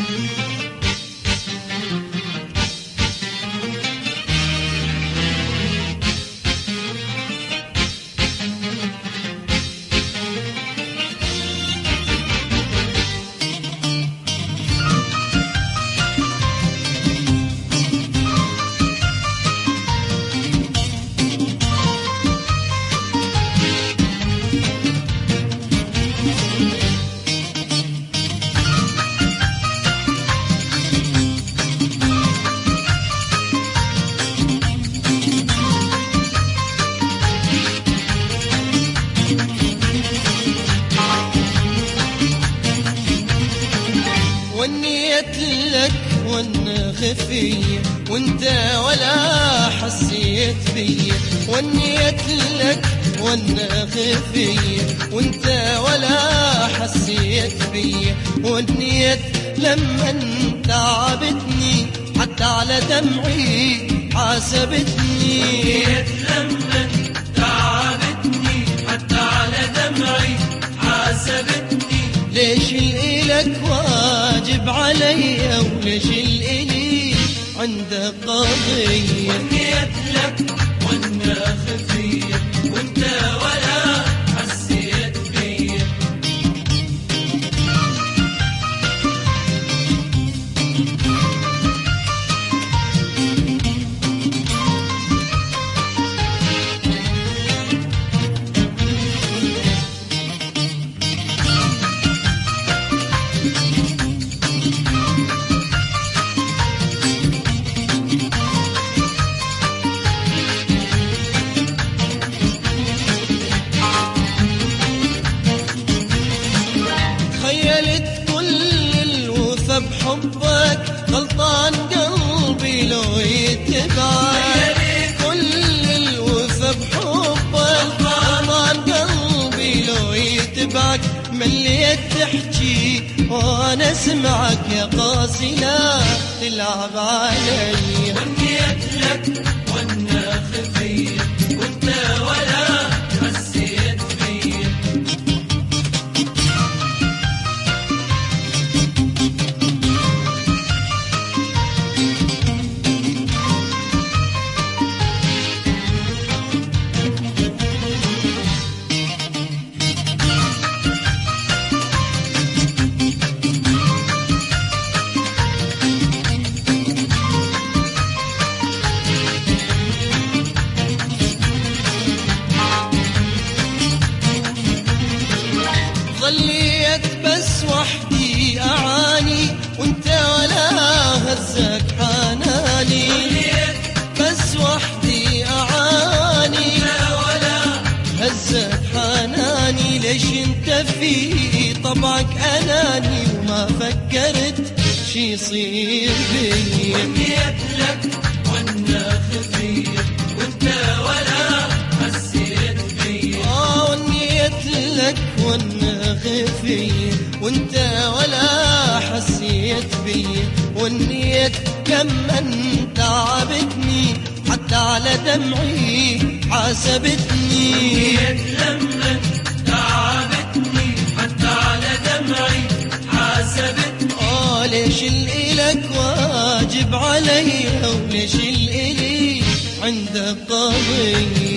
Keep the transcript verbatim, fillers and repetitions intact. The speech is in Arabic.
ونيت لك وانا خفية وانت ولا حسيت بي، ونيت لك وانا خفية وانت ولا حسيت بي، ونيت لما انت عابتني حتى على دمعي حاسبتني، ونيت لما انت عابتني حتى على دمعي حاسبتني. ليش الإلك واجب علي وليش الإلي عندك قضية؟ ونيت لك وانا خفية وانت ولا حسيت بيا. بحبك غلطان قلبي لو يتبعك، كل الوفا بحبك غلطان قلبي لو يتبعك، مليت تحكي وانا اسمعك يا قاسي لا تلعب علي. ونيت لك وانا خفية وانت ولا حسيت بيا. ظليت بس وحدي أعاني وانت ولا هزك حناني، بس وحدي أعاني ولا هزك حناني. ليش انت في طبعك أناني وما فكرت شي يصير بي؟ ونيت لك وانا خفية وانت ولا حسيت بيا. آه ونيت لك وانا خفية وانت ولا حسيت بي، والنيت كم انت عابتني حتى على دمعي حاسبتني. ونيت لما انت عابتني حتى على دمعي حاسبتني. آه ليش الإلك واجب علي وليش الإلي عندك قضية؟